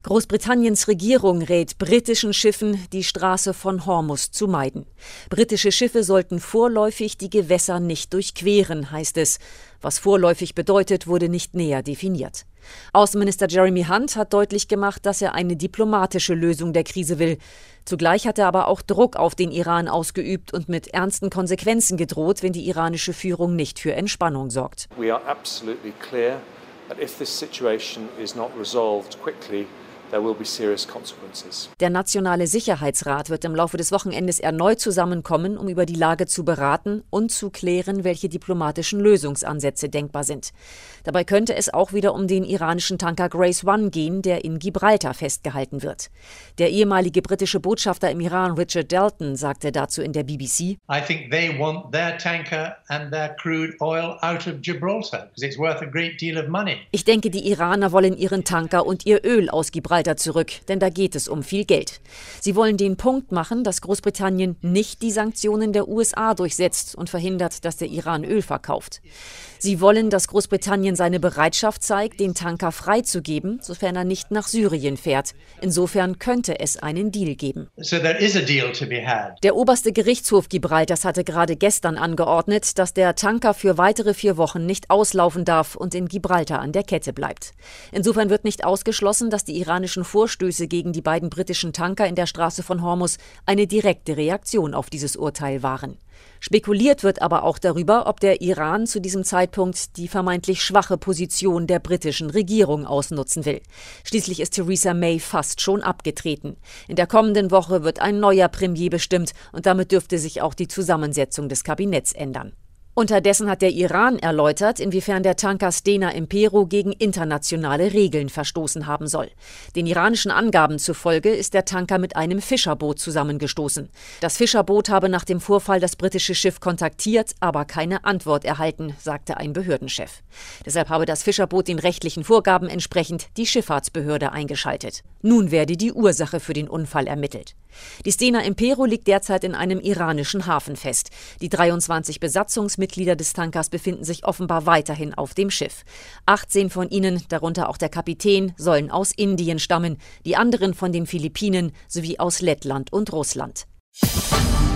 Großbritanniens Regierung rät britischen Schiffen, die Straße von Hormuz zu meiden. Britische Schiffe sollten vorläufig die Gewässer nicht durchqueren, heißt es. Was vorläufig bedeutet, wurde nicht näher definiert. Außenminister Jeremy Hunt hat deutlich gemacht, dass er eine diplomatische Lösung der Krise will. Zugleich hat er aber auch Druck auf den Iran ausgeübt und mit ernsten Konsequenzen gedroht, wenn die iranische Führung nicht für Entspannung sorgt. We are absolutely clear that if this situation is not resolved quickly, there will be serious consequences. Der Nationale Sicherheitsrat wird im Laufe des Wochenendes erneut zusammenkommen, um über die Lage zu beraten und zu klären, welche diplomatischen Lösungsansätze denkbar sind. Dabei könnte es auch wieder um den iranischen Tanker Grace One gehen, der in Gibraltar festgehalten wird. Der ehemalige britische Botschafter im Iran, Richard Dalton, sagte dazu in der BBC: I think they want their tanker and their crude oil out of Gibraltar, because it's worth a great deal of money. Ich denke, die Iraner wollen ihren Tanker und ihr Öl aus Gibraltar zurück, denn da geht es um viel Geld. Sie wollen den Punkt machen, dass Großbritannien nicht die Sanktionen der USA durchsetzt und verhindert, dass der Iran Öl verkauft. Sie wollen, dass Großbritannien seine Bereitschaft zeigt, den Tanker freizugeben, sofern er nicht nach Syrien fährt. Insofern könnte es einen Deal geben. So there is a deal to be had. Der oberste Gerichtshof Gibraltars hatte gerade gestern angeordnet, dass der Tanker für weitere 4 Wochen nicht auslaufen darf und in Gibraltar an der Kette bleibt. Insofern wird nicht ausgeschlossen, dass die iranischen Vorstöße gegen die beiden britischen Tanker in der Straße von Hormuz eine direkte Reaktion auf dieses Urteil waren. Spekuliert wird aber auch darüber, ob der Iran zu diesem Zeitpunkt die vermeintlich schwache Position der britischen Regierung ausnutzen will. Schließlich ist Theresa May fast schon abgetreten. In der kommenden Woche wird ein neuer Premier bestimmt und damit dürfte sich auch die Zusammensetzung des Kabinetts ändern. Unterdessen hat der Iran erläutert, inwiefern der Tanker Stena Impero gegen internationale Regeln verstoßen haben soll. Den iranischen Angaben zufolge ist der Tanker mit einem Fischerboot zusammengestoßen. Das Fischerboot habe nach dem Vorfall das britische Schiff kontaktiert, aber keine Antwort erhalten, sagte ein Behördenchef. Deshalb habe das Fischerboot den rechtlichen Vorgaben entsprechend die Schifffahrtsbehörde eingeschaltet. Nun werde die Ursache für den Unfall ermittelt. Die Stena Impero liegt derzeit in einem iranischen Hafen fest. Die 23 Besatzungsmitglieder des Tankers befinden sich offenbar weiterhin auf dem Schiff. 18 von ihnen, darunter auch der Kapitän, sollen aus Indien stammen, die anderen von den Philippinen sowie aus Lettland und Russland.